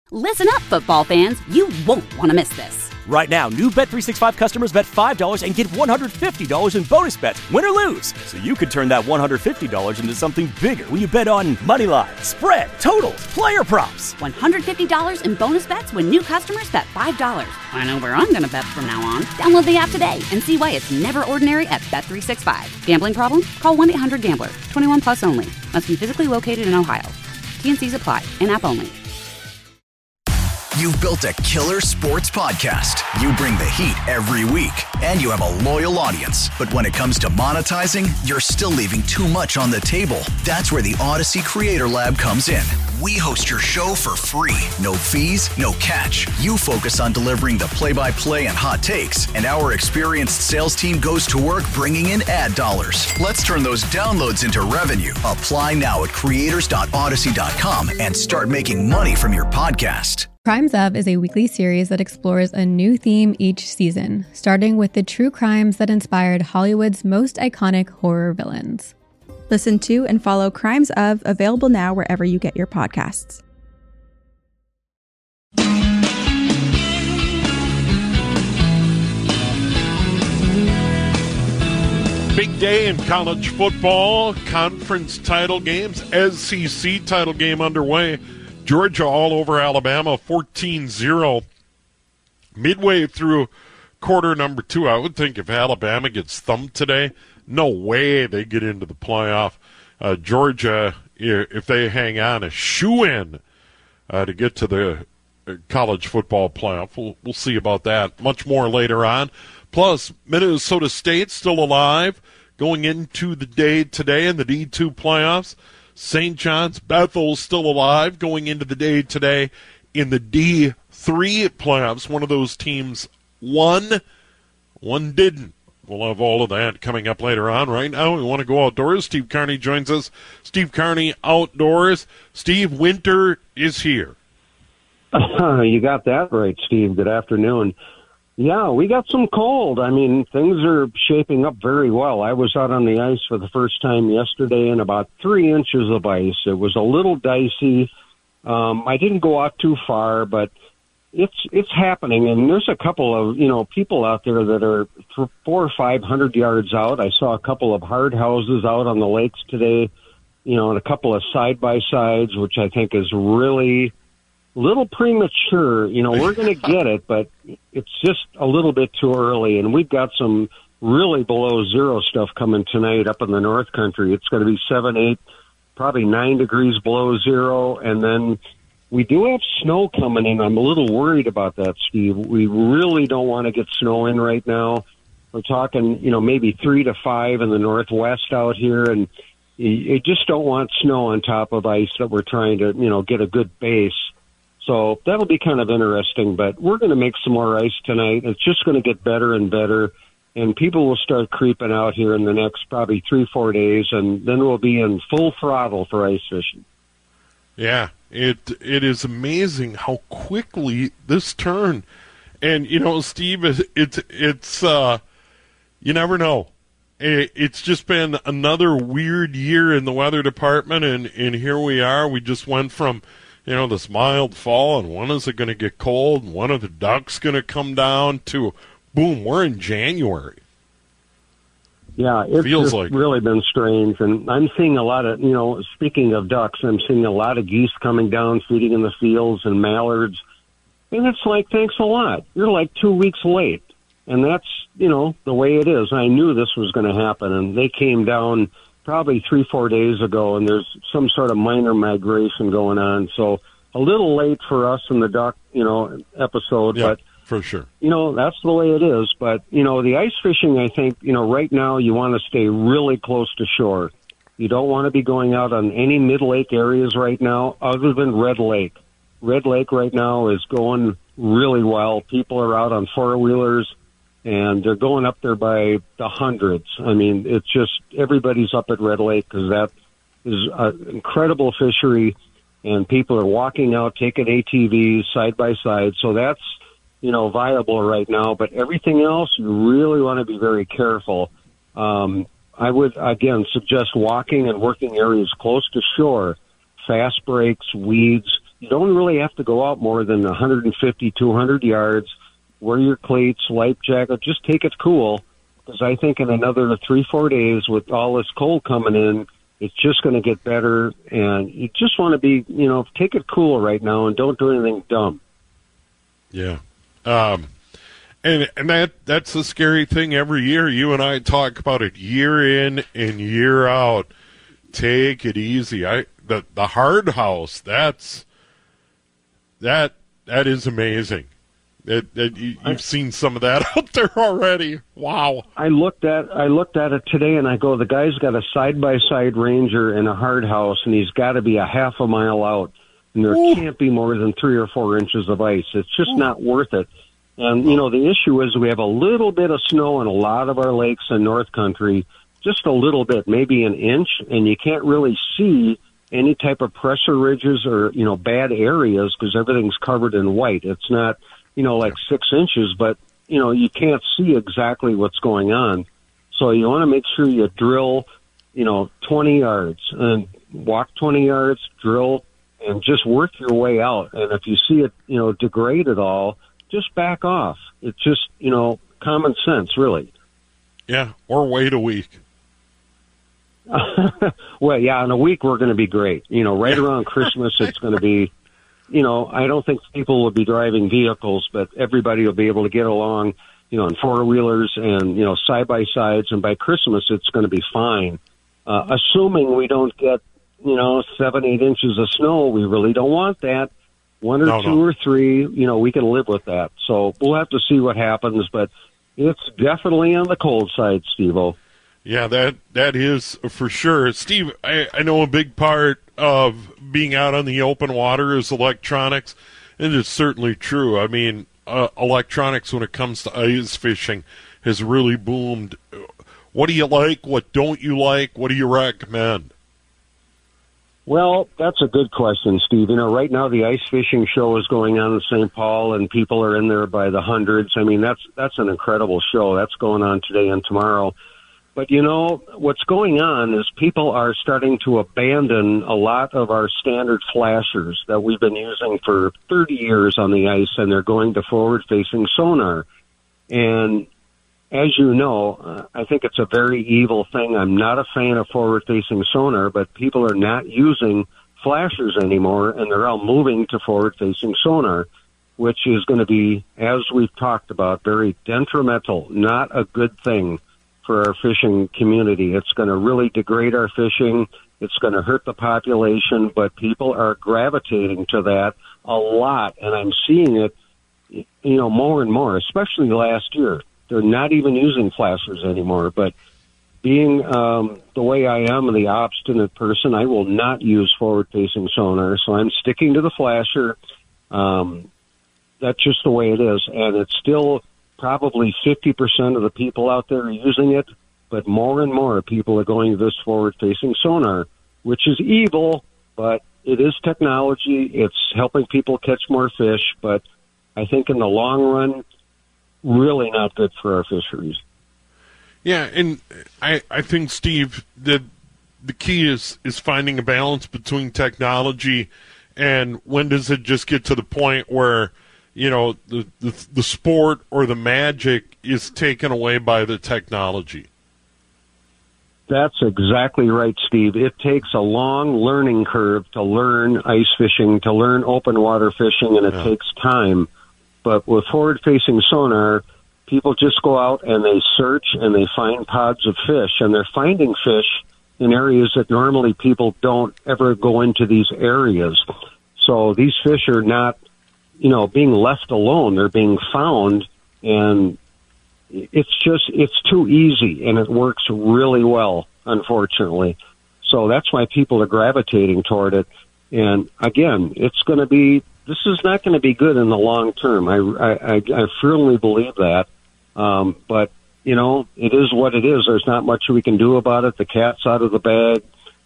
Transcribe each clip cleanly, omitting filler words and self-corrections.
Listen up, football fans. You won't want to miss this. Right now, new Bet365 customers bet $5 and get $150 in bonus bets, win or lose. So you could turn that $150 into something bigger when you bet on money line, spread, totals, player props. $150 in bonus bets when new customers bet $5. I know where I'm going to bet from now on. Download the app today and see why it's never ordinary at Bet365. Gambling problem? Call 1-800-GAMBLER. 21 plus only. Must be physically located in Ohio. T&Cs apply. In-app only. You've built a killer sports podcast. You bring the heat every week, and you have a loyal audience. But when it comes to monetizing, you're still leaving too much on the table. That's where the Odyssey Creator Lab comes in. We host your show for free. No fees, no catch. You focus on delivering the play-by-play and hot takes, and our experienced sales team goes to work bringing in ad dollars. Let's turn those downloads into revenue. Apply now at creators.odyssey.com and start making money from your podcast. Crimes Of is a weekly series that explores a new theme each season, starting with the true crimes that inspired Hollywood's most iconic horror villains. Listen to and follow Crimes Of, available now wherever you get your podcasts. Big day in college football, conference title games, SEC title game underway. Georgia all over Alabama, 14-0. Midway through quarter number 2, I would think if Alabama gets thumped today, no way they get into the playoff. Georgia, if they hang on, a shoo-in to get to the college football playoff. We'll see about that. Much more later on. Plus, Minnesota State still alive going into the day today in the D2 playoffs. St. John's Bethel still alive going into the day today in the D3 playoffs. One of those teams won, one didn't. We'll have all of that coming up later on. Right now, we want to go outdoors. Steve Carney joins us. Steve Carney Outdoors. Steve, winter is here. You got that right, Steve. Good afternoon. Yeah, we got some cold. I mean, things are shaping up very well. I was out on the ice for the first time yesterday in about 3 inches of ice. It was a little dicey. I didn't go out too far, but it's happening. And there's a couple of, people out there that are 400 or 500 yards out. I saw a couple of hard houses out on the lakes today, and a couple of side-by-sides, which I think is really little premature. We're going to get it, but it's just a little bit too early. And we've got some really below zero stuff coming tonight up in the North Country. It's going to be 7, 8, probably 9 degrees below zero. And then we do have snow coming in. I'm a little worried about that, Steve. We really don't want to get snow in right now. We're talking, maybe 3 to 5 in the Northwest out here. And you just don't want snow on top of ice that we're trying to, get a good base. So that'll be kind of interesting, but we're going to make some more ice tonight. It's just going to get better and better, and people will start creeping out here in the next probably 3-4 days, and then we'll be in full throttle for ice fishing. Yeah, it is amazing how quickly this turned. And, Steve, it's you never know. It's just been another weird year in the weather department, and here we are. We just went from this mild fall, and when is it going to get cold, and when are the ducks going to come down, to, boom, we're in January. Yeah, it's Feels just like really been strange, and I'm seeing a lot of, speaking of ducks, I'm seeing a lot of geese coming down, feeding in the fields, and mallards, and it's like, thanks a lot. You're like 2 weeks late, and that's, the way it is. I knew this was going to happen, and they came down probably 3-4 days ago, and there's some sort of minor migration going on. So a little late for us in the duck, episode, yeah, but for sure, that's the way it is. But, the ice fishing, I think, right now you want to stay really close to shore. You don't want to be going out on any mid-lake areas right now other than Red Lake. Red Lake right now is going really well. People are out on four-wheelers, and they're going up there by the hundreds. I mean, it's just everybody's up at Red Lake because that is an incredible fishery, and people are walking out, taking ATVs side by side. So that's, viable right now. But everything else, you really want to be very careful. I would, again, suggest walking and working areas close to shore, fast breaks, weeds, You don't really have to go out more than 150, 200 yards. Wear your cleats, life jacket. Just take it cool, because I think in another 3-4 days with all this cold coming in, it's just going to get better. And you just want to be, take it cool right now and don't do anything dumb. Yeah. And that's the scary thing every year. You and I talk about it year in and year out. Take it easy. The hard house, that is amazing. You've seen some of that out there already. Wow. I looked at it today, and I go, the guy's got a side-by-side Ranger and a hard house, and he's got to be a half a mile out, and there can't be more than 3 or 4 inches of ice. It's just not worth it. And, the issue is we have a little bit of snow in a lot of our lakes in North Country, just a little bit, maybe an inch, and you can't really see any type of pressure ridges or, bad areas because everything's covered in white. It's not, like 6 inches, but, you can't see exactly what's going on. So you want to make sure you drill, 20 yards and walk 20 yards, drill, and just work your way out. And if you see it, degrade at all, just back off. It's just, common sense, really. Yeah, or wait a week. Well, yeah, in a week we're going to be great. Right around Christmas it's going to be, I don't think people will be driving vehicles, but everybody will be able to get along, in four-wheelers and, side-by-sides, and by Christmas it's going to be fine. Assuming we don't get, 7-8 inches of snow, we really don't want that. 1 or 2 or 3, we can live with that. So we'll have to see what happens, but it's definitely on the cold side, Steve-O. Yeah, that is for sure. Steve, I know a big part of being out on the open water is electronics, and it's certainly true. I mean, electronics when it comes to ice fishing has really boomed. What do you like? What don't you like? What do you recommend? Well, that's a good question, Steve. Right now the ice fishing show is going on in St. Paul, and people are in there by the hundreds. I mean, that's an incredible show. That's going on today and tomorrow. But, what's going on is people are starting to abandon a lot of our standard flashers that we've been using for 30 years on the ice, and they're going to forward-facing sonar. And as you know, I think it's a very evil thing. I'm not a fan of forward-facing sonar, but people are not using flashers anymore, and they're all moving to forward-facing sonar, which is going to be, as we've talked about, very detrimental, not a good thing for our fishing community. It's going to really degrade our fishing. It's going to hurt the population, but people are gravitating to that a lot, and I'm seeing it, more and more, especially last year. They're not even using flashers anymore, but being the way I am, the obstinate person, I will not use forward-facing sonar, so I'm sticking to the flasher. That's just the way it is, and it's still probably 50% of the people out there are using it, but more and more people are going to this forward-facing sonar, which is evil, but it is technology. It's helping people catch more fish, but I think in the long run, really not good for our fisheries. Yeah, and I think, Steve, that the key is finding a balance between technology and when does it just get to the point where the sport or the magic is taken away by the technology. That's exactly right, Steve. It takes a long learning curve to learn ice fishing, to learn open water fishing, and it takes time. But with forward-facing sonar, people just go out and they search and they find pods of fish, and they're finding fish in areas that normally people don't ever go into these areas. So these fish are not being left alone. They're being found, and it's too easy, and it works really well, unfortunately. So that's why people are gravitating toward it. And again, this is not going to be good in the long term. I firmly believe that. But it is what it is. There's not much we can do about it. The cat's out of the bag.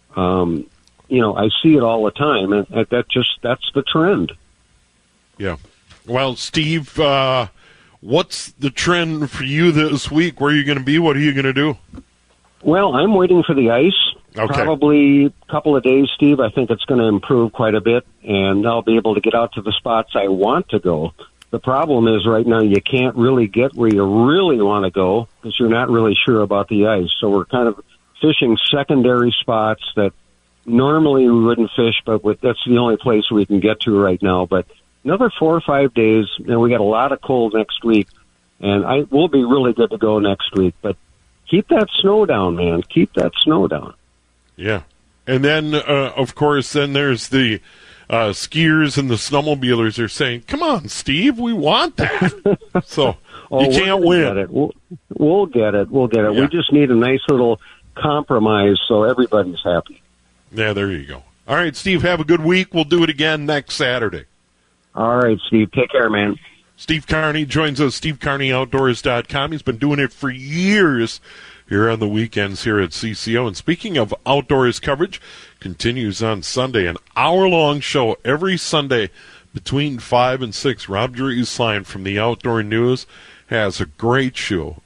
I see it all the time, and that's the trend. Yeah. Well, Steve, what's the trend for you this week? Where are you going to be? What are you going to do? Well, I'm waiting for the ice Okay. Probably a couple of days, Steve. I think it's going to improve quite a bit, and I'll be able to get out to the spots I want to go. The problem is right now you can't really get where you really want to go because you're not really sure about the ice. So we're kind of fishing secondary spots that normally we wouldn't fish, but that's the only place we can get to right now. But another 4 or 5 days, and we got a lot of cold next week, and we'll be really good to go next week. But keep that snow down, man. Keep that snow down. Yeah. And then, of course, then there's the skiers and the snowmobilers are saying, come on, Steve, we want that. So you can't win. We'll get it. Yeah. We just need a nice little compromise so everybody's happy. Yeah, there you go. All right, Steve, have a good week. We'll do it again next Saturday. All right, Steve. Take care, man. Steve Carney joins us, SteveCarneyOutdoors.com. He's been doing it for years here on the weekends here at CCO. And speaking of outdoors coverage, continues on Sunday. An hour-long show every Sunday between 5 and 6. Rob Drieslein from the Outdoor News has a great show.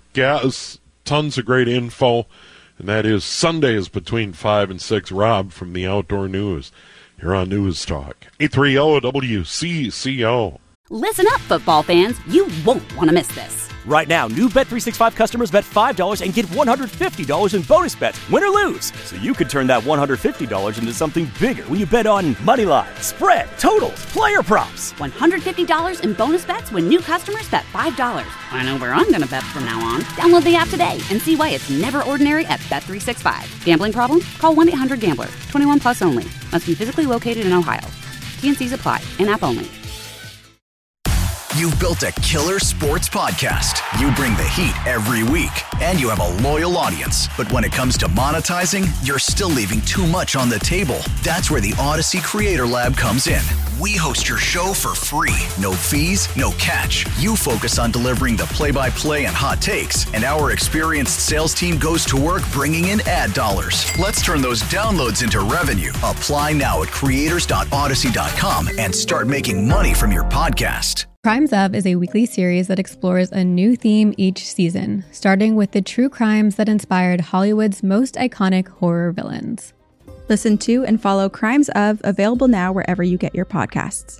Tons of great info. And that is Sundays between 5 and 6. Rob from the Outdoor News here on News Talk 830 WCCO. Listen up, football fans. You won't want to miss this. Right now, new Bet365 customers bet $5 and get $150 in bonus bets, win or lose. So you could turn that $150 into something bigger when you bet on money line, spread, totals, player props. $150 in bonus bets when new customers bet $5. I know where I'm going to bet from now on. Download the app today and see why it's never ordinary at Bet365. Gambling problem? Call 1-800-GAMBLER. 21 plus only. Must be physically located in Ohio. T&Cs apply. In-app only. You've built a killer sports podcast. You bring the heat every week, and you have a loyal audience. But when it comes to monetizing, you're still leaving too much on the table. That's where the Odyssey Creator Lab comes in. We host your show for free. No fees, no catch. You focus on delivering the play-by-play and hot takes, and our experienced sales team goes to work bringing in ad dollars. Let's turn those downloads into revenue. Apply now at creators.odyssey.com and start making money from your podcast. Crimes Of is a weekly series that explores a new theme each season, starting with the true crimes that inspired Hollywood's most iconic horror villains. Listen to and follow Crimes Of, available now wherever you get your podcasts.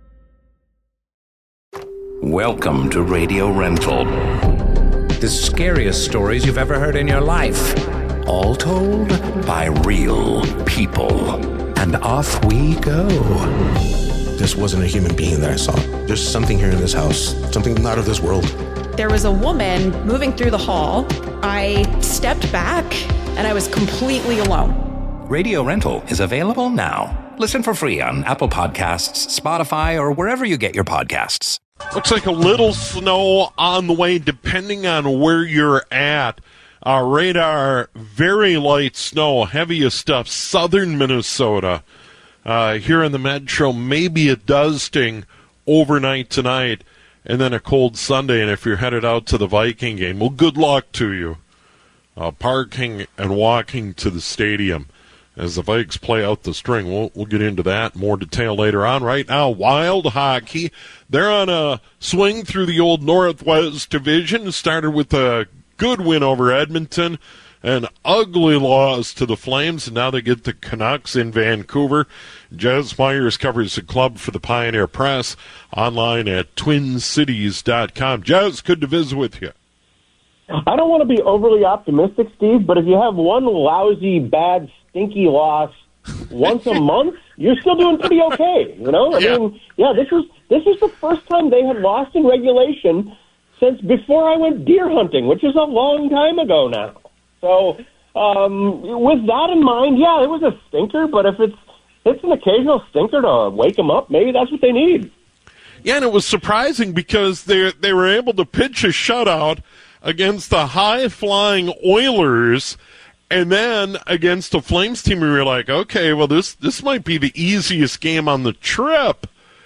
Welcome to Radio Rental. The scariest stories you've ever heard in your life. All told by real people. And off we go. This wasn't a human being that I saw. There's something here in this house, something not of this world. There was a woman moving through the hall. I stepped back, and I was completely alone. Radio Rental is available now. Listen for free on Apple Podcasts, Spotify, or wherever you get your podcasts. Looks like a little snow on the way, depending on where you're at. Radar, very light snow, heaviest stuff, southern Minnesota. Here in the metro, maybe a dusting overnight tonight, and then a cold Sunday. And if you're headed out to the Viking game, well, good luck to you. Parking and walking to the stadium as the Vikes play out the string. We'll get into that in more detail later on. Right now, Wild Hockey, they're on a swing through the old Northwest Division. Started with a good win over Edmonton. An ugly loss to the Flames, and now they get the Canucks in Vancouver. Jez Myers covers the club for the Pioneer Press, online at twincities.com. Jez, good to visit with you. I don't want to be overly optimistic, Steve, but if you have one lousy, bad, stinky loss once a month, you're still doing pretty okay, you know? I mean, this is the first time they had lost in regulation since before I went deer hunting, which is a long time ago now. So, with that in mind, it was a stinker, but if it's an occasional stinker to wake them up, maybe that's what they need. Yeah, and it was surprising because they were able to pitch a shutout against the high-flying Oilers, and then against the Flames team, we were like, okay, well, this might be the easiest game on the trip,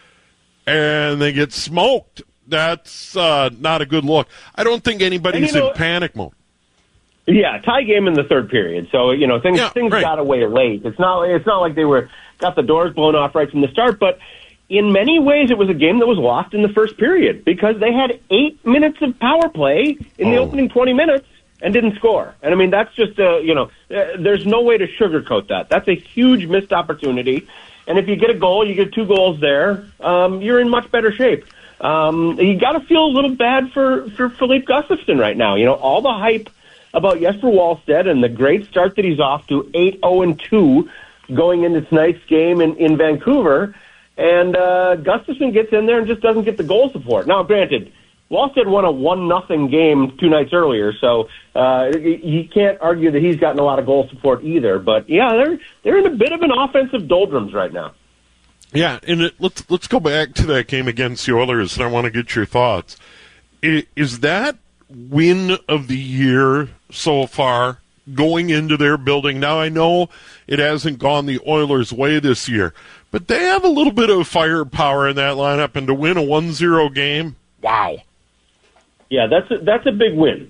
and they get smoked. That's not a good look. I don't think anybody's in panic mode. Yeah, tie game in the third period. So, things right. Got away late. It's not like they got the doors blown off right from the start, but in many ways it was a game that was lost in the first period because they had 8 minutes of power play in the opening 20 minutes, and didn't score. And I mean, that's just there's no way to sugarcoat that. That's a huge missed opportunity. And if you get a goal, you get 2 goals there, you're in much better shape. You got to feel a little bad for Philippe Gustafsson right now. All the hype about Jesper Wallstedt and the great start that he's off to 8-0-2 going into tonight's game in Vancouver. And Gustafsson gets in there and just doesn't get the goal support. Now, granted, Wallstedt won a 1-0 game 2 nights earlier, so you can't argue that he's gotten a lot of goal support either. But, yeah, they're in a bit of an offensive doldrums right now. Yeah, and let's go back to that game against the Oilers, and I want to get your thoughts. Is that win of the year so far going into their building? Now, I know it hasn't gone the Oilers' way this year, but they have a little bit of firepower in that lineup, and to win a 1-0 game, wow. Yeah, that's a big win.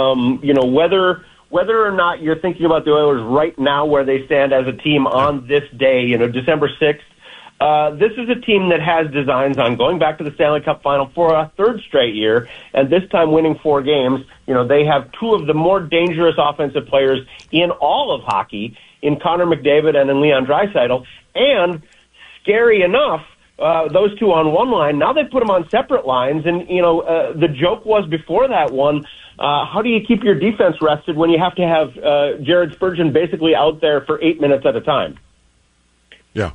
Whether or not you're thinking about the Oilers right now where they stand as a team on this day, December 6th, this is a team that has designs on going back to the Stanley Cup Final for a 3rd straight year, and this time winning 4 games. They have 2 of the more dangerous offensive players in all of hockey, in Connor McDavid and in Leon Draisaitl. And scary enough, those 2 on one line, now they put them on separate lines. And, the joke was before that one, how do you keep your defense rested when you have to have Jared Spurgeon basically out there for 8 minutes at a time? Yeah.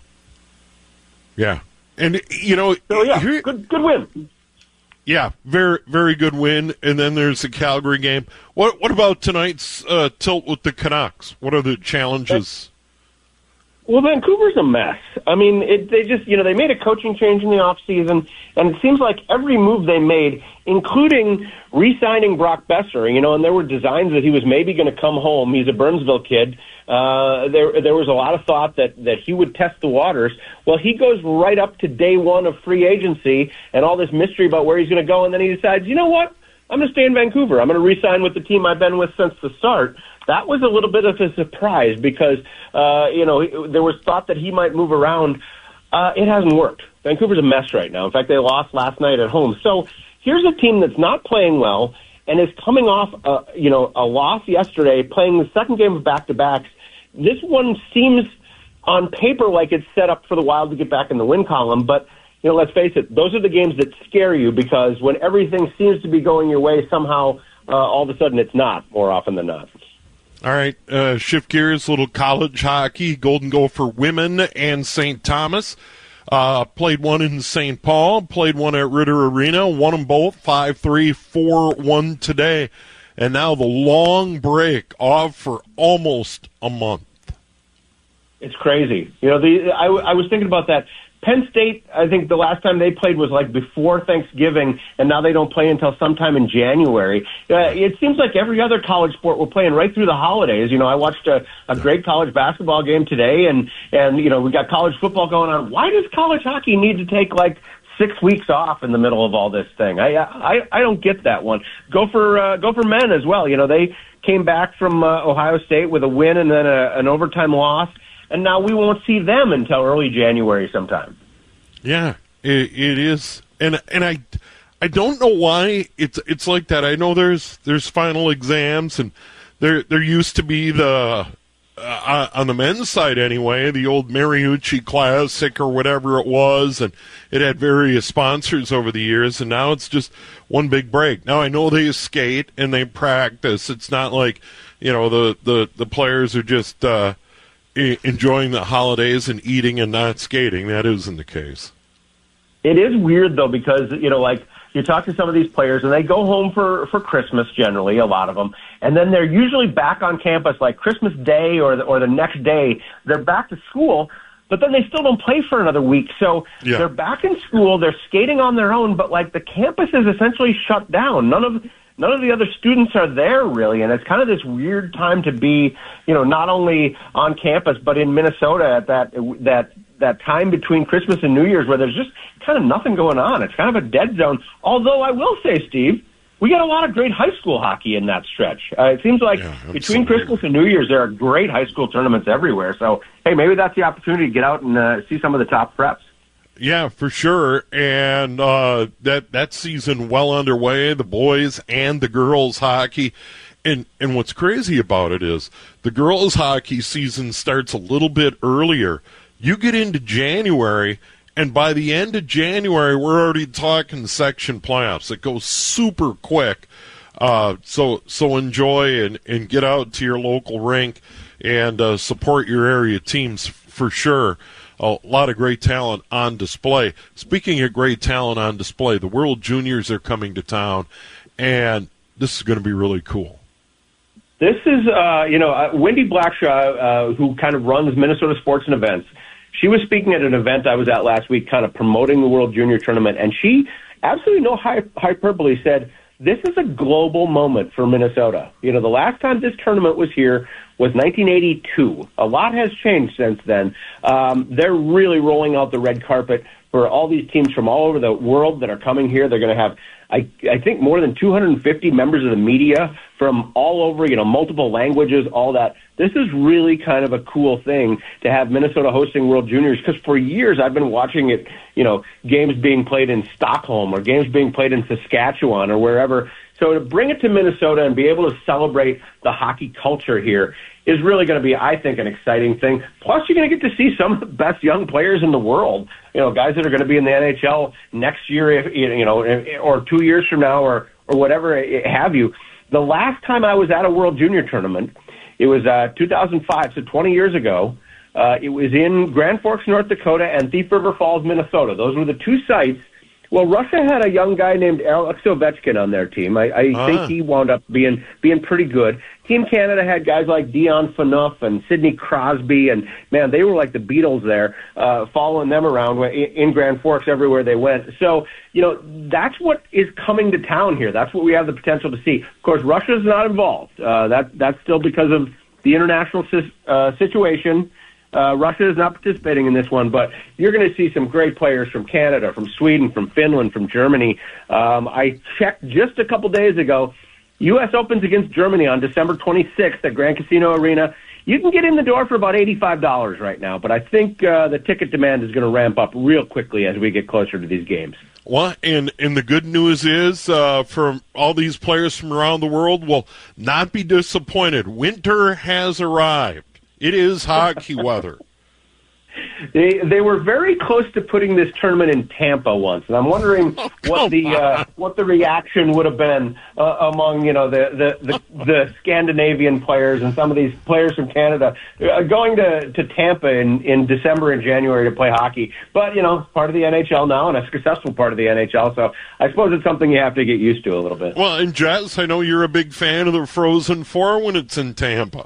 Yeah. And, good win. Yeah, very, very good win. And then there's the Calgary game. What about tonight's tilt with the Canucks? What are the challenges? Well, Vancouver's a mess. I mean, they just, they made a coaching change in the offseason, and it seems like every move they made, including re-signing Brock Besser, and there were designs that he was maybe going to come home. He's a Burnsville kid. There was a lot of thought that he would test the waters. Well, he goes right up to day one of free agency and all this mystery about where he's going to go, and then he decides, you know what? I'm going to stay in Vancouver. I'm going to re-sign with the team I've been with since the start. That was a little bit of a surprise because, there was thought that he might move around. It hasn't worked. Vancouver's a mess right now. In fact, they lost last night at home. So here's a team that's not playing well and is coming off, a loss yesterday, playing the second game of back-to-backs. This one seems on paper like it's set up for the Wild to get back in the win column, but let's face it, those are the games that scare you because when everything seems to be going your way, somehow all of a sudden it's not, more often than not. All right, shift gears, little college hockey, Golden Gopher women and St. Thomas. Played one in St. Paul, played one at Ritter Arena, won them both 5-3, 4-1 today. And now the long break off for almost a month. It's crazy. I was thinking about that. Penn State, I think the last time they played was like before Thanksgiving, and now they don't play until sometime in January. It seems like every other college sport we're playing right through the holidays. I watched a great college basketball game today, and we got college football going on. Why does college hockey need to take like 6 weeks off in the middle of all this thing? I don't get that one. Go for men as well. They came back from Ohio State with a win and then an overtime loss. And now we won't see them until early January sometime. Yeah, it is, and I don't know why it's like that. I know there's final exams, and there used to be the on the men's side anyway, the old Mariucci Classic or whatever it was, and it had various sponsors over the years, and now it's just one big break. Now I know they skate and they practice. It's not like the players are just enjoying the holidays and eating and not skating. That isn't the case. It is weird, though, because, you talk to some of these players, and they go home for Christmas, generally, a lot of them, and then they're usually back on campus, like Christmas Day or the next day. They're back to school, but then they still don't play for another week. So They're back in school, they're skating on their own, but, the campus is essentially shut down. None of the other students are there, really, and it's kind of this weird time to be, not only on campus, but in Minnesota at that time between Christmas and New Year's where there's just kind of nothing going on. It's kind of a dead zone. Although I will say, Steve, we got a lot of great high school hockey in that stretch. It seems like between Christmas and New Year's, there are great high school tournaments everywhere. So, hey, maybe that's the opportunity to get out and see some of the top preps. Yeah, for sure. And that season well underway, the boys and the girls hockey. And what's crazy about it is the girls' hockey season starts a little bit earlier. You get into January, and by the end of January, we're already talking section playoffs. It goes super quick. So enjoy and get out to your local rink and support your area teams for sure. A lot of great talent on display. Speaking of great talent on display, the World Juniors are coming to town, and this is going to be really cool. This is, Wendy Blackshaw, who kind of runs Minnesota Sports and Events. She was speaking at an event I was at last week, kind of promoting the World Junior Tournament, and she, absolutely no hyperbole, said, this is a global moment for Minnesota. The last time this tournament was here was 1982. A lot has changed since then. They're really rolling out the red carpet for all these teams from all over the world that are coming here. They're going to have, I think, more than 250 members of the media from all over, multiple languages, all that. This is really kind of a cool thing to have Minnesota hosting World Juniors, because for years I've been watching it, games being played in Stockholm or games being played in Saskatchewan or wherever. So to bring it to Minnesota and be able to celebrate the hockey culture here is really going to be, I think, an exciting thing. Plus, you're going to get to see some of the best young players in the world, guys that are going to be in the NHL next year, or 2 years from now or whatever have you. The last time I was at a World Junior Tournament, it was 2005, so 20 years ago. It was in Grand Forks, North Dakota, and Thief River Falls, Minnesota. Those were the two sites. Well, Russia had a young guy named Alex Ovechkin on their team. I think he wound up being pretty good. Team Canada had guys like Dion Phaneuf and Sidney Crosby, and, man, they were like the Beatles there, following them around in Grand Forks everywhere they went. So, that's what is coming to town here. That's what we have the potential to see. Of course, Russia's not involved. That's still because of the international situation. Russia is not participating in this one, but you're going to see some great players from Canada, from Sweden, from Finland, from Germany. I checked just a couple days ago. U.S. opens against Germany on December 26th at Grand Casino Arena. You can get in the door for about $85 right now, but I think the ticket demand is going to ramp up real quickly as we get closer to these games. Well, and the good news is for all these players from around the world will not be disappointed. Winter has arrived. It is hockey weather. They were very close to putting this tournament in Tampa once, and I'm wondering what the reaction would have been among the Scandinavian players and some of these players from Canada going to Tampa in December and January to play hockey. But part of the NHL now, and a successful part of the NHL, so I suppose it's something you have to get used to a little bit. Well, and Jess, I know you're a big fan of the Frozen Four when it's in Tampa.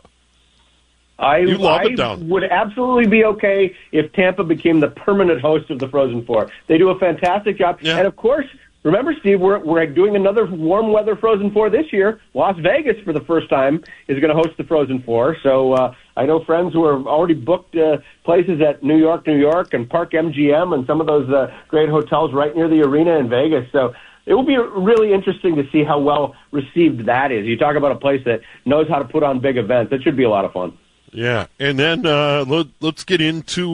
I would absolutely be okay if Tampa became the permanent host of the Frozen Four. They do a fantastic job. Yeah. And, of course, remember, Steve, we're doing another warm weather Frozen Four this year. Las Vegas, for the first time, is going to host the Frozen Four. So I know friends who have already booked places at New York, and Park MGM and some of those great hotels right near the arena in Vegas. So it will be really interesting to see how well received that is. You talk about a place that knows how to put on big events. It should be a lot of fun. Yeah, and then let's get into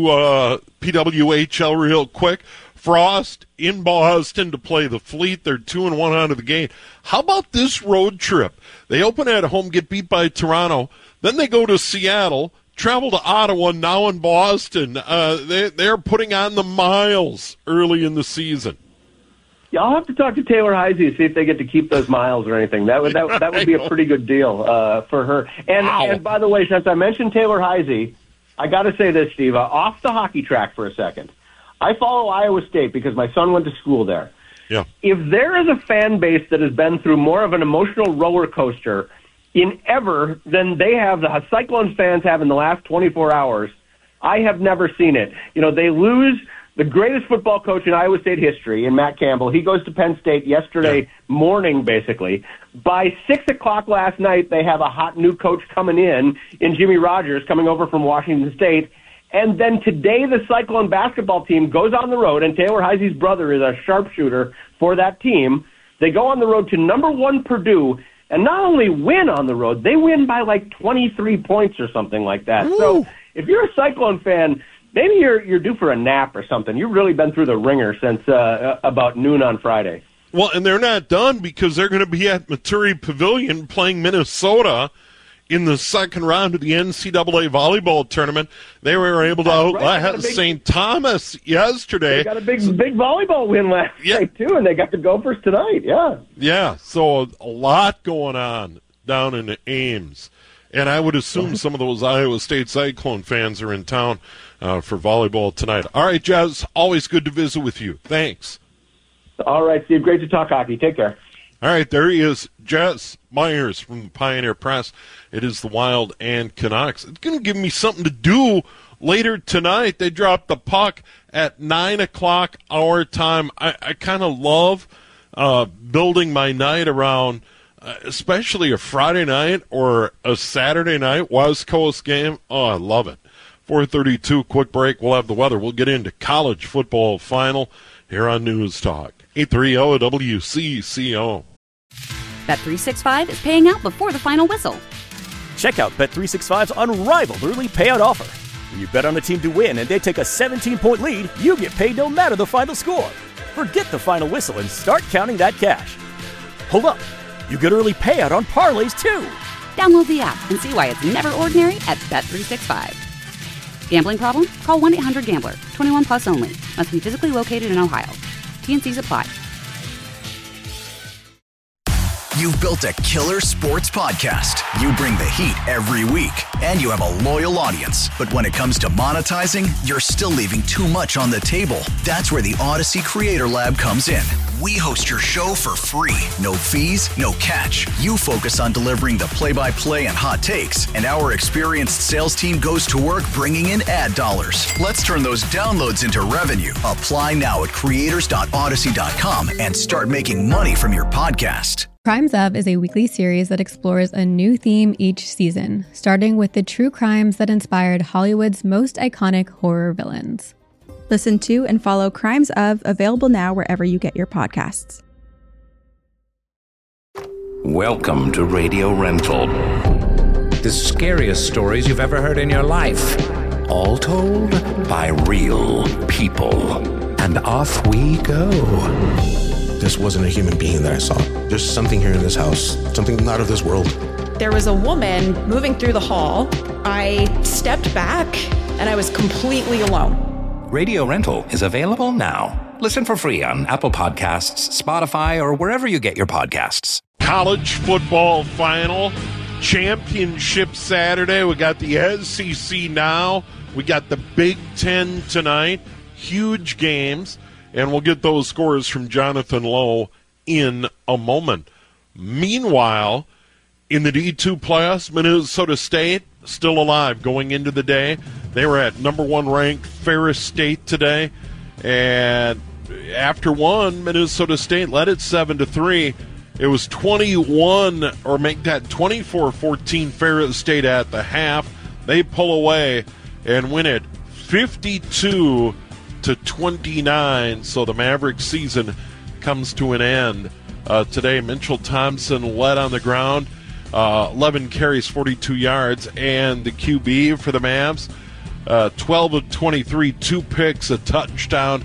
PWHL real quick. Frost in Boston to play the Fleet. They're 2-1 out of the game. How about this road trip? They open at home, get beat by Toronto. Then they go to Seattle, travel to Ottawa, now in Boston. They're putting on the miles early in the season. Yeah, I'll have to talk to Taylor Heise to see if they get to keep those miles or anything. That would be a pretty good deal for her. And by the way, since I mentioned Taylor Heise, I got to say this, Steve, off the hockey track for a second. I follow Iowa State because my son went to school there. Yeah. If there is a fan base that has been through more of an emotional roller coaster in ever than they have, the Cyclones fans have in the last 24 hours, I have never seen it. They lose the greatest football coach in Iowa State history, in Matt Campbell. He goes to Penn State yesterday morning, basically. By 6 o'clock last night, they have a hot new coach coming in Jimmy Rogers, coming over from Washington State. And then today, the Cyclone basketball team goes on the road, and Taylor Heise's brother is a sharpshooter for that team. They go on the road to number 1 Purdue, and not only win on the road, they win by like 23 points or something like that. Ooh. So if you're a Cyclone fan, maybe you're due for a nap or something. You've really been through the ringer since about noon on Friday. Well, and they're not done because they're going to be at Maturi Pavilion playing Minnesota in the second round of the NCAA volleyball tournament. They were able to outlast St. Thomas yesterday. They got a big volleyball win last night, too, and they got the Gophers tonight, Yeah, so a lot going on down in Ames. And I would assume some of those Iowa State Cyclone fans are in town for volleyball tonight. All right, Jazz, always good to visit with you. Thanks. All right, Steve, great to talk hockey. Take care. All right, there he is, Jess Myers from the Pioneer Press. It is the Wild and Canucks. It's going to give me something to do later tonight. They dropped the puck at 9 o'clock our time. I kind of love building my night around especially a Friday night or a Saturday night West Coast game. Oh, I love it. 4:32, quick break. We'll have the weather. We'll get into college football final here on News Talk. 830 WCCO. Bet365 is paying out before the final whistle. Check out Bet365's unrivaled early payout offer. When you bet on a team to win and they take a 17-point lead, you get paid no matter the final score. Forget the final whistle and start counting that cash. Hold up. You get early payout on parlays, too. Download the app and see why it's never ordinary at Bet365. Gambling problem? Call 1-800-GAMBLER. 21 plus only. Must be physically located in Ohio. T&Cs apply. You've built a killer sports podcast. You bring the heat every week, and you have a loyal audience. But when it comes to monetizing, you're still leaving too much on the table. That's where the Odyssey Creator Lab comes in. We host your show for free. No fees, no catch. You focus on delivering the play-by-play and hot takes, and our experienced sales team goes to work bringing in ad dollars. Let's turn those downloads into revenue. Apply now at creators.odyssey.com and start making money from your podcast. Crimes Of is a weekly series that explores a new theme each season, starting with the true crimes that inspired Hollywood's most iconic horror villains. Listen to and follow Crimes Of, available now wherever you get your podcasts. Welcome to Radio Rental. The scariest stories you've ever heard in your life. All told by real people. And off we go. This wasn't a human being that I saw. There's something here in this house, something not of this world. There was a woman moving through the hall. I stepped back, and I was completely alone. Radio Rental is available now. Listen for free on Apple Podcasts, Spotify, or wherever you get your podcasts. College football final, championship Saturday. We got the SEC now. We got the Big Ten tonight. Huge games. And we'll get those scores from Jonathan Lowe in a moment. Meanwhile, in the D2 playoffs, Minnesota State still alive going into the day. They were at number one ranked Ferris State today. And after one, Minnesota State led it 7-3. It was 21, or make that 24-14 Ferris State at the half. They pull away and win it 52-29, so the Mavericks season comes to an end today. Mitchell Thompson led on the ground, 11 carries, 42 yards, and the QB for the Mavs, 12 of 23, 2 picks, a touchdown,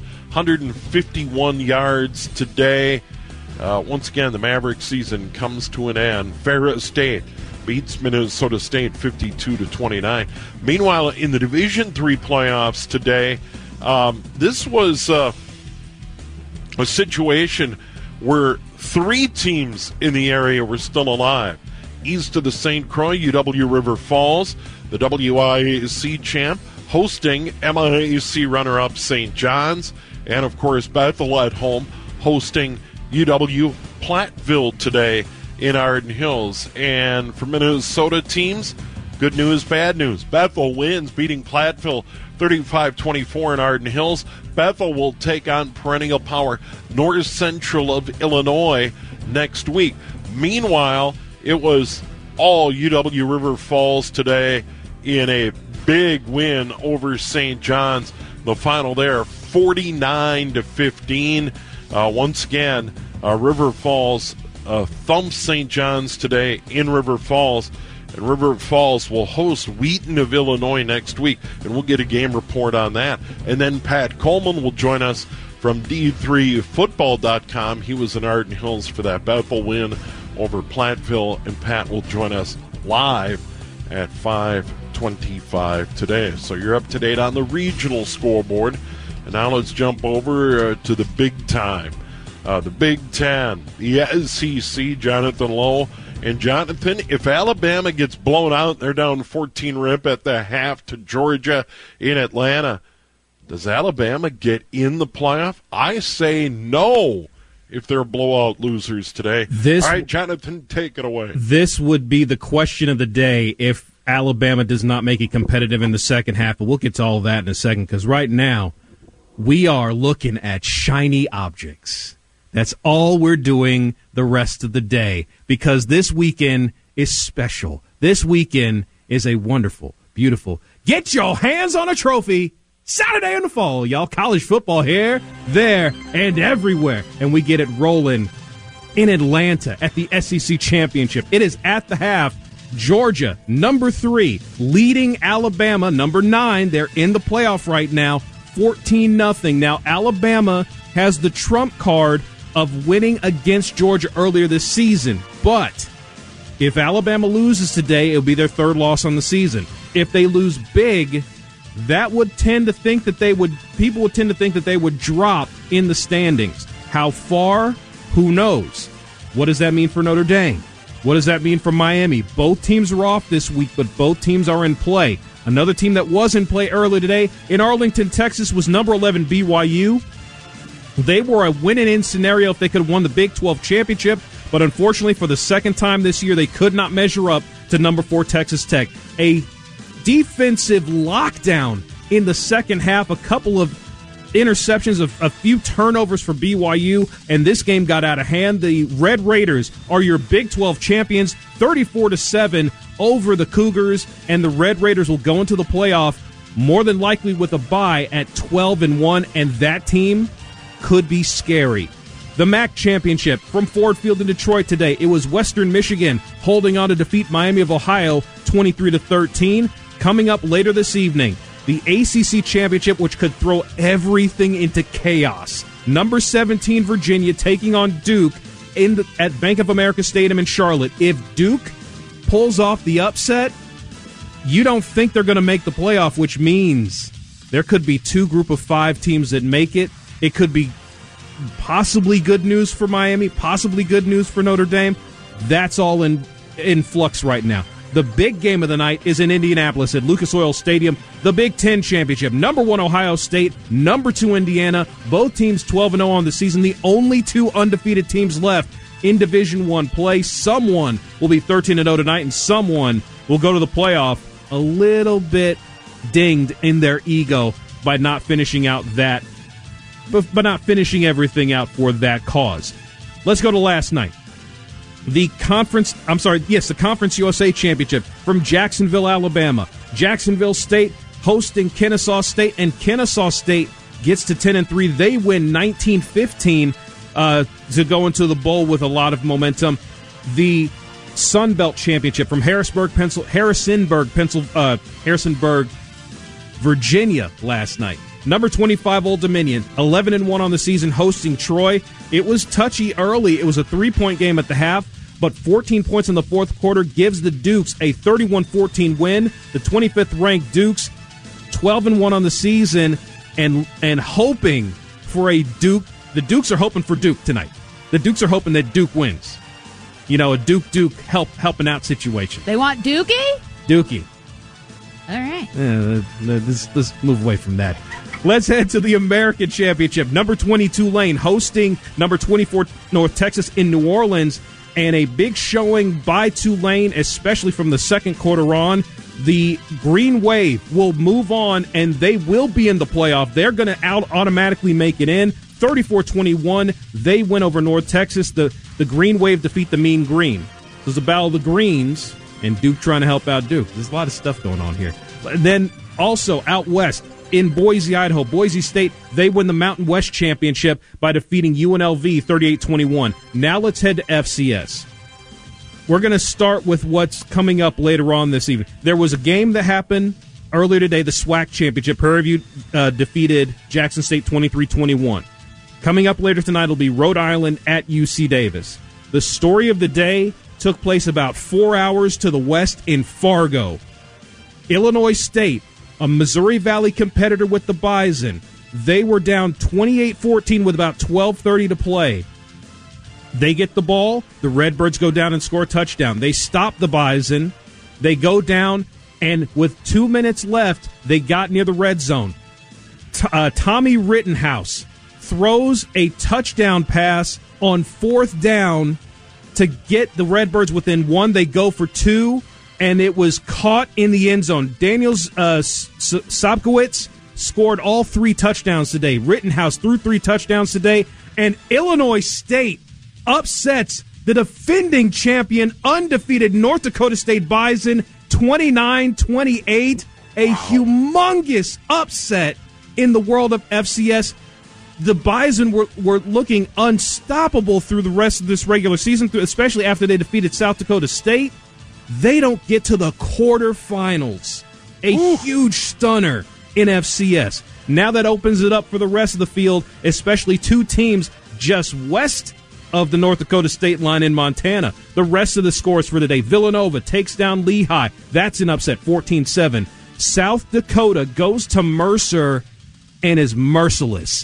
151 yards today. Once again, the Mavericks season comes to an end. Ferris State beats Minnesota State 52-29. Meanwhile, in the Division III playoffs today, this was a situation where 3 teams in the area were still alive. East of the St. Croix, UW River Falls, the WIAC champ, hosting MIAC runner-up St. John's, and of course Bethel at home hosting UW Platteville today in Arden Hills. And for Minnesota teams, good news, bad news. Bethel wins, beating Platteville 35-24 in Arden Hills. Bethel will take on perennial power North Central of Illinois next week. Meanwhile, it was all UW River Falls today in a big win over St. John's. The final there, 49-15. Once again, River Falls thumps St. John's today in River Falls. And River Falls will host Wheaton of Illinois next week, and we'll get a game report on that. And then Pat Coleman will join us from D3Football.com. He was in Arden Hills for that Bethel win over Platteville, and Pat will join us live at 5:25 today. So you're up to date on the regional scoreboard. And now let's jump over to the big time. The Big Ten, the SEC, Jonathan Lowe. And Jonathan, if Alabama gets blown out, they're down 14-rip at the half to Georgia in Atlanta. Does Alabama get in the playoff? I say no if they're blowout losers today. All right, Jonathan, take it away. This would be the question of the day if Alabama does not make it competitive in the second half. But we'll get to all of that in a second, because right now we are looking at shiny objects. That's all we're doing the rest of the day, because this weekend is special. This weekend is a wonderful, beautiful, get your hands on a trophy Saturday in the fall, y'all. College football here, there, and everywhere. And we get it rolling in Atlanta at the SEC Championship. It is at the half. Georgia, number 3, leading Alabama, number 9. They're in the playoff right now, 14-0. Now, Alabama has the trump card of winning against Georgia earlier this season. But if Alabama loses today, it'll be their 3rd loss on the season. If they lose big, that would tend to think that people would tend to think that they would drop in the standings. How far? Who knows? What does that mean for Notre Dame? What does that mean for Miami? Both teams are off this week, but both teams are in play. Another team that was in play earlier today in Arlington, Texas, was number 11 BYU. They were a win-in scenario if they could have won the Big 12 championship, but unfortunately for the second time this year, they could not measure up to number 4 Texas Tech. A defensive lockdown in the second half, a couple of interceptions, a few turnovers for BYU, and this game got out of hand. The Red Raiders are your Big 12 champions, 34-7 over the Cougars, and the Red Raiders will go into the playoff more than likely with a bye at 12-1, and that team could be scary. The MAC championship from Ford Field in Detroit today. It was Western Michigan holding on to defeat Miami of Ohio 23-13. Coming up later this evening, the ACC championship, which could throw everything into chaos. Number 17 Virginia taking on Duke at Bank of America Stadium in Charlotte. If Duke pulls off the upset, you don't think they're going to make the playoff, which means there could be 2 group of 5 teams that make it. It could be possibly good news for Miami, possibly good news for Notre Dame. That's all in flux right now. The big game of the night is in Indianapolis at Lucas Oil Stadium, the Big Ten Championship. Number 1 Ohio State, number 2 Indiana, both teams 12-0 on the season, the only 2 undefeated teams left in Division I play. Someone will be 13-0 tonight, and someone will go to the playoff a little bit dinged in their ego by not finishing out that, but not finishing everything out for that cause. Let's go to last night. The Conference USA Championship from Jacksonville, Alabama. Jacksonville State hosting Kennesaw State, and Kennesaw State gets to 10-3. They win 19-15 to go into the bowl with a lot of momentum. The Sun Belt Championship from Harrisonburg, Virginia last night. Number 25 Old Dominion, 11-1 on the season, hosting Troy. It was touchy early. It was a 3-point game at the half, but 14 points in the fourth quarter gives the Dukes a 31-14 win. The 25th ranked Dukes, 12-1 on the season, and hoping for a Duke. The Dukes are hoping for Duke tonight. The Dukes are hoping that Duke wins. You know, a Duke helping out situation. They want Dookie? Dookie. All right. Let's move away from that. Let's head to the American Championship. Number 20 Tulane hosting number 24 North Texas in New Orleans, and a big showing by Tulane, especially from the second quarter on. The Green Wave will move on, and they will be in the playoff. They're going to automatically make it in. 34-21, they win over North Texas. The Green Wave defeat the Mean Green. So it's a battle of the Greens, and Duke trying to help out Duke. There's a lot of stuff going on here. And then also out west, in Boise, Idaho, Boise State, they win the Mountain West Championship by defeating UNLV 38-21. Now let's head to FCS. We're going to start with what's coming up later on this evening. There was a game that happened earlier today, the SWAC Championship. Prairie View defeated Jackson State 23-21. Coming up later tonight will be Rhode Island at UC Davis. The story of the day took place about 4 hours to the west in Fargo. Illinois State, a Missouri Valley competitor with the Bison, they were down 28-14 with about 12:30 to play. They get the ball. The Redbirds go down and score a touchdown. They stop the Bison. They go down, and with 2 minutes left, they got near the red zone. Tommy Rittenhouse throws a touchdown pass on 4th down to get the Redbirds within 1. They go for 2, and it was caught in the end zone. Daniel Sobkowitz scored all 3 touchdowns today. Rittenhouse threw 3 touchdowns today, and Illinois State upsets the defending champion, undefeated North Dakota State Bison, 29-28. A humongous upset in the world of FCS. The Bison were looking unstoppable through the rest of this regular season, especially after they defeated South Dakota State. They don't get to the quarterfinals. A huge stunner in FCS. Now that opens it up for the rest of the field, especially 2 teams just west of the North Dakota state line in Montana. The rest of the scores for today: Villanova takes down Lehigh. That's an upset, 14-7. South Dakota goes to Mercer and is merciless.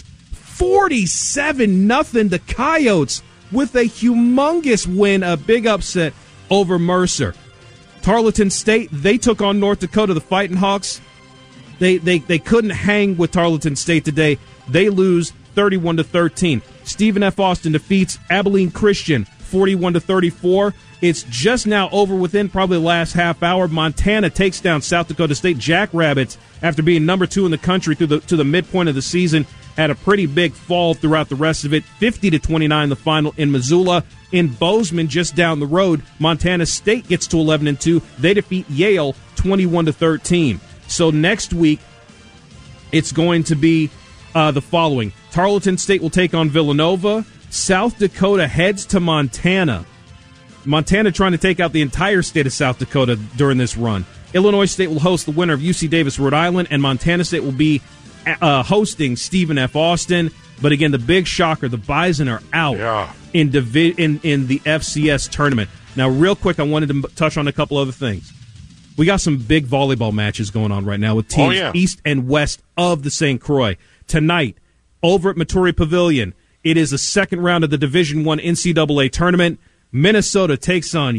47-0. The Coyotes with a humongous win, a big upset over Mercer. Tarleton State, they took on North Dakota, the Fighting Hawks. They couldn't hang with Tarleton State today. They lose 31-13. Stephen F. Austin defeats Abilene Christian 41-34. It's just now over within probably the last half hour. Montana takes down South Dakota State. Jackrabbits, after being number 2 in the country to the midpoint of the season, had a pretty big fall throughout the rest of it. 50-29 the final in Missoula. In Bozeman, just down the road, Montana State gets to 11-2. They defeat Yale 21-13. So next week, it's going to be the following. Tarleton State will take on Villanova. South Dakota heads to Montana. Montana trying to take out the entire state of South Dakota during this run. Illinois State will host the winner of UC Davis, Rhode Island, and Montana State will be hosting Stephen F. Austin. But again, the big shocker, the Bison are out in the FCS tournament. Now, real quick, I wanted to touch on a couple other things. We got some big volleyball matches going on right now with teams east and west of the St. Croix. Tonight, over at Maturi Pavilion, it is the second round of the Division I NCAA tournament. Minnesota takes on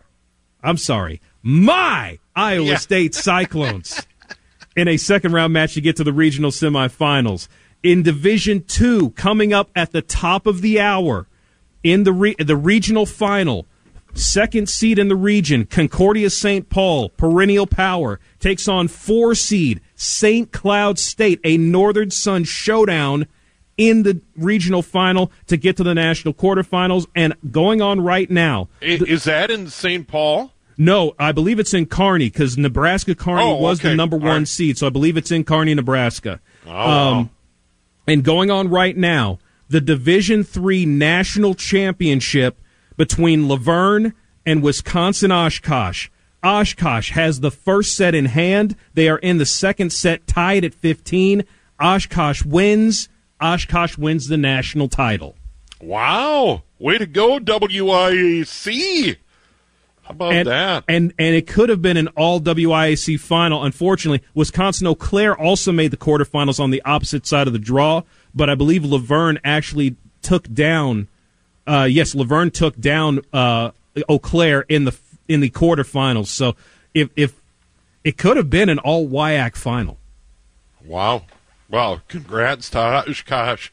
my Iowa State Cyclones in a second-round match to get to the regional semifinals. In Division II, coming up at the top of the hour, in the regional final, second seed in the region, Concordia St. Paul, perennial power, takes on 4-seed St. Cloud State, a Northern Sun showdown in the regional final to get to the national quarterfinals. And going on right now. Is that in St. Paul? No, I believe it's in Kearney because Nebraska Kearney was the number 1 seed, so I believe it's in Kearney, Nebraska. And going on right now, the Division III national championship between Laverne and Wisconsin Oshkosh. Oshkosh has the first set in hand. They are in the second set, tied at 15. Oshkosh wins. Oshkosh wins the national title. Wow. Way to go, WIAC. How about that? And it could have been an all WIAC final. Unfortunately, Wisconsin-Eau Claire also made the quarterfinals on the opposite side of the draw, but I believe Laverne actually took down Laverne took down Eau Claire in the quarterfinals. So if it could have been an all WIAC final. Wow. Well, congrats to Oshkosh.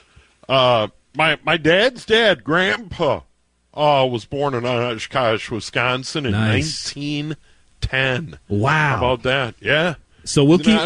My dad's dad, Grandpa, was born in Oshkosh, Wisconsin in 1910. Wow. How about that? Yeah. So we'll keep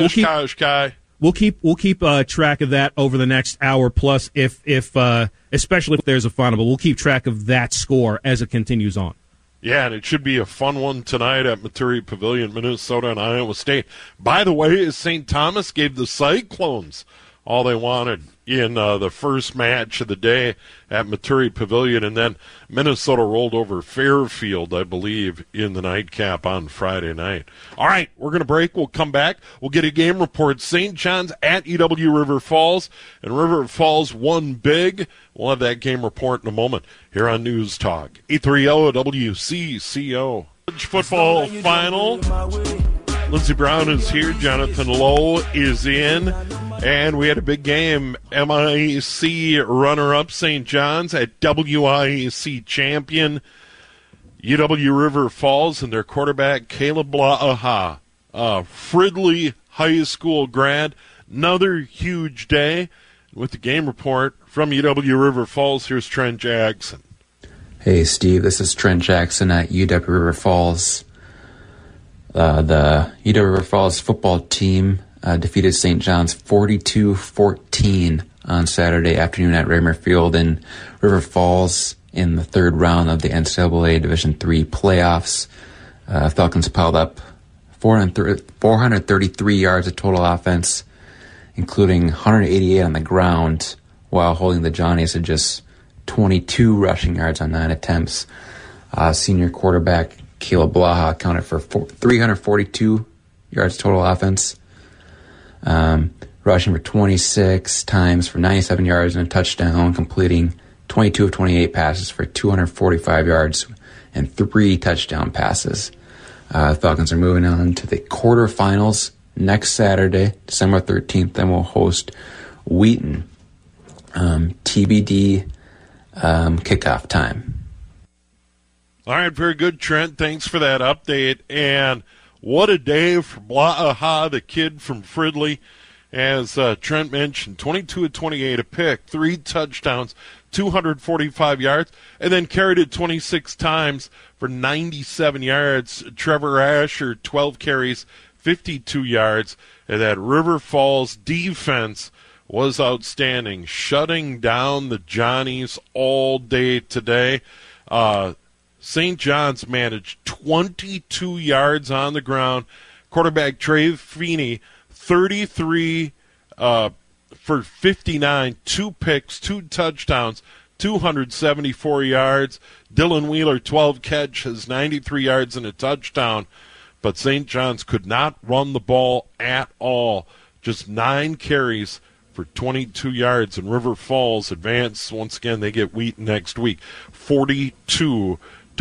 track of that over the next hour plus, if especially if there's a final. But we'll keep track of that score as it continues on. Yeah, and it should be a fun one tonight at Maturi Pavilion, Minnesota and Iowa State. By the way, St. Thomas gave the Cyclones a all they wanted in the first match of the day at Maturi Pavilion, and then Minnesota rolled over Fairfield, I believe, in the nightcap on Friday night. All right, we're going to break. We'll come back. We'll get a game report. St. John's at EW River Falls, and River Falls won big. We'll have that game report in a moment here on News Talk 830 WCCO. Football final. Lindsey Brown is here. Jonathan Lowe is in. And we had a big game. MIC runner-up St. John's at WIC champion UW River Falls, and their quarterback Caleb Blaha, Fridley High School grad. Another huge day. With the game report from UW River Falls, here's Trent Jackson. Hey, Steve. This is Trent Jackson at UW River Falls. The UW River Falls football team defeated St. John's 42-14 on Saturday afternoon at Raymer Field in River Falls in the third round of the NCAA Division III playoffs. Falcons piled up 433 yards of total offense, including 188 on the ground, while holding the Johnnies to just 22 rushing yards on 9 attempts. Senior quarterback Caleb Blaha accounted for 342 yards total offense, rushing for 26 times for 97 yards and a touchdown, completing 22 of 28 passes for 245 yards and 3 touchdown passes. The Falcons are moving on to the quarterfinals next Saturday, December 13th, then we'll host Wheaton. TBD kickoff time. All right, very good, Trent. Thanks for that update. And what a day for Blaha, the kid from Fridley. As Trent mentioned, 22 of 28, a pick, 3 touchdowns, 245 yards, and then carried it 26 times for 97 yards. Trevor Asher, 12 carries, 52 yards. And that River Falls defense was outstanding, shutting down the Johnnies all day today. St. John's managed 22 yards on the ground. Quarterback Trey Feeney, 33 for 59, 2 picks, 2 touchdowns, 274 yards. Dylan Wheeler, 12 catches, 93 yards and a touchdown. But St. John's could not run the ball at all. Just 9 carries for 22 yards, and River Falls advance. Once again, they get Wheaton next week, 42-14.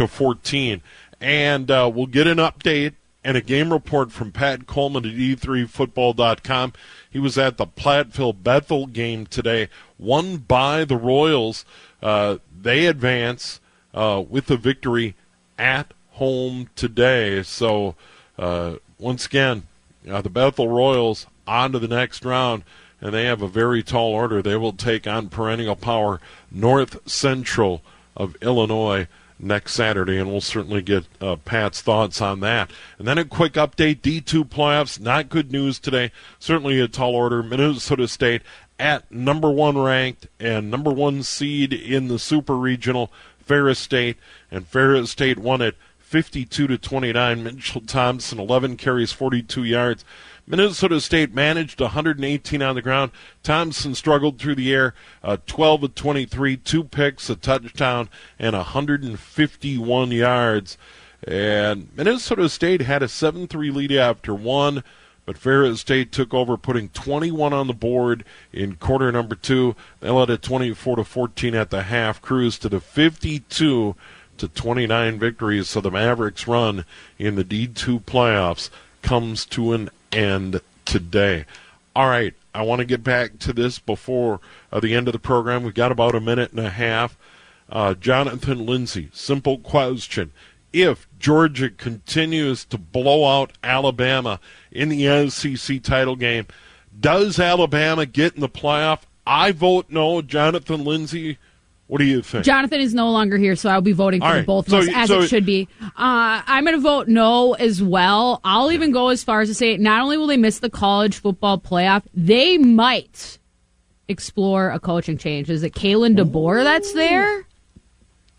And we'll get an update and a game report from Pat Coleman at E3Football.com. He was at the Platteville-Bethel game today, won by the Royals. They advance with the victory at home today. So, once again, the Bethel Royals on to the next round, and they have a very tall order. They will take on perennial power North Central of Illinois next Saturday, and we'll certainly get Pat's thoughts on that. And then a quick update, D2 playoffs, not good news today. Certainly a tall order. Minnesota State at number 1 ranked and number 1 seed in the Super Regional, Ferris State, and Ferris State won it 52-29. Mitchell Thompson, 11 carries, 42 yards. Minnesota State managed 118 on the ground. Thompson struggled through the air, 12 of 23, 2 picks, a touchdown, and 151 yards. And Minnesota State had a 7-3 lead after 1, but Ferris State took over, putting 21 on the board in quarter number 2. They led at 24-14 at the half, cruised to the 52-29 victories. So the Mavericks' run in the D2 playoffs comes to an end today. All right, I want to get back to this before the end of the program. We've got about a minute and a half. Jonathan Lindsay, simple question. If Georgia continues to blow out Alabama in the SEC title game, does Alabama get in the playoff? I vote no. Jonathan Lindsay, what do you think? Jonathan is no longer here, so I'll be voting for both of us, as it should be. I'm going to vote no as well. I'll even go as far as to say not only will they miss the college football playoff, they might explore a coaching change. Is it Kalen DeBoer that's there?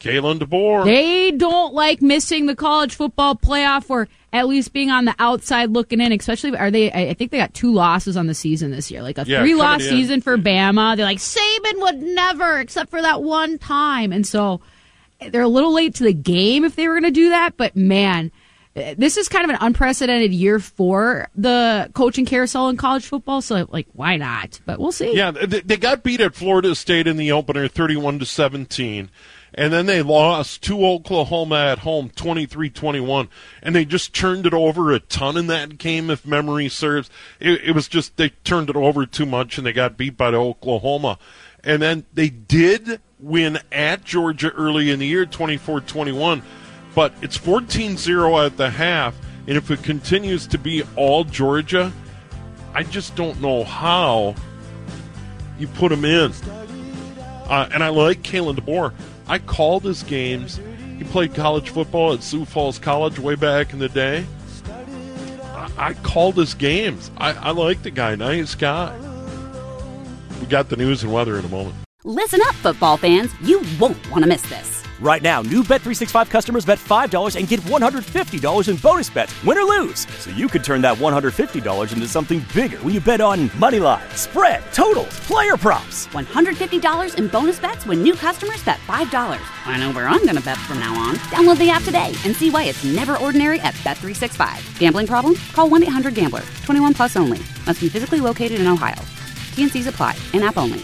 Kalen DeBoer. They don't like missing the college football playoff or at least being on the outside looking in, especially I think they got 2 losses on the season this year. Like a 3-loss season for Bama. They're like, Saban would never, except for that one time. And so they're a little late to the game if they were going to do that. But, man, this is kind of an unprecedented year for the coaching carousel in college football. So, like, why not? But we'll see. Yeah, they got beat at Florida State in the opener 31-17. And then they lost to Oklahoma at home, 23-21. And they just turned it over a ton in that game, if memory serves. It was just they turned it over too much, and they got beat by Oklahoma. And then they did win at Georgia early in the year, 24-21. But it's 14-0 at the half. And if it continues to be all Georgia, I just don't know how you put them in. And I like Kalen DeBoer. I called his games. He played college football at Sioux Falls College way back in the day. I called his games. I like the guy. Nice guy. We got the news and weather in a moment. Listen up, football fans. You won't want to miss this. Right now, new Bet365 customers bet $5 and get $150 in bonus bets, win or lose. So you could turn that $150 into something bigger when you bet on moneyline, spread, totals, player props. $150 in bonus bets when new customers bet $5. I know where I'm going to bet from now on. Download the app today and see why it's never ordinary at Bet365. Gambling problem? Call 1-800-GAMBLER. 21 plus only. Must be physically located in Ohio. T&Cs apply. In-app only.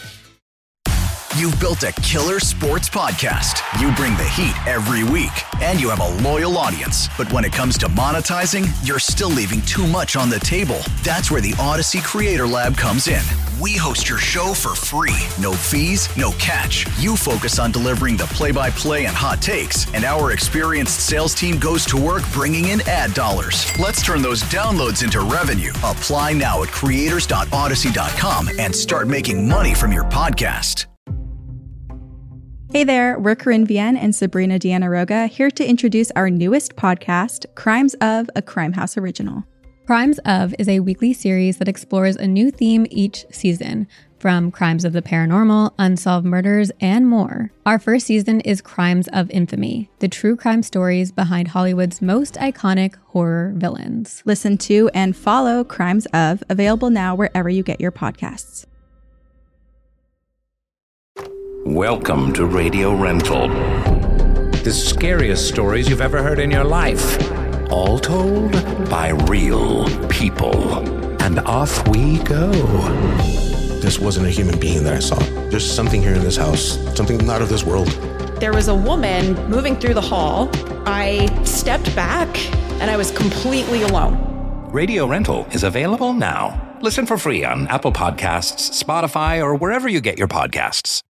You've built a killer sports podcast. You bring the heat every week, and you have a loyal audience. But when it comes to monetizing, you're still leaving too much on the table. That's where the Odyssey Creator Lab comes in. We host your show for free. No fees, no catch. You focus on delivering the play-by-play and hot takes, and our experienced sales team goes to work bringing in ad dollars. Let's turn those downloads into revenue. Apply now at creators.odyssey.com and start making money from your podcast. Hey there, we're Corinne Vienne and Sabrina Deanna Roga, here to introduce our newest podcast, Crimes of, a Crime House original. Crimes of is a weekly series that explores a new theme each season, from crimes of the paranormal, unsolved murders, and more. Our first season is Crimes of Infamy, the true crime stories behind Hollywood's most iconic horror villains. Listen to and follow Crimes of, available now wherever you get your podcasts. Welcome to Radio Rental. The scariest stories you've ever heard in your life. All told by real people. And off we go. This wasn't a human being that I saw. There's something here in this house. Something not of this world. There was a woman moving through the hall. I stepped back and I was completely alone. Radio Rental is available now. Listen for free on Apple Podcasts, Spotify, or wherever you get your podcasts.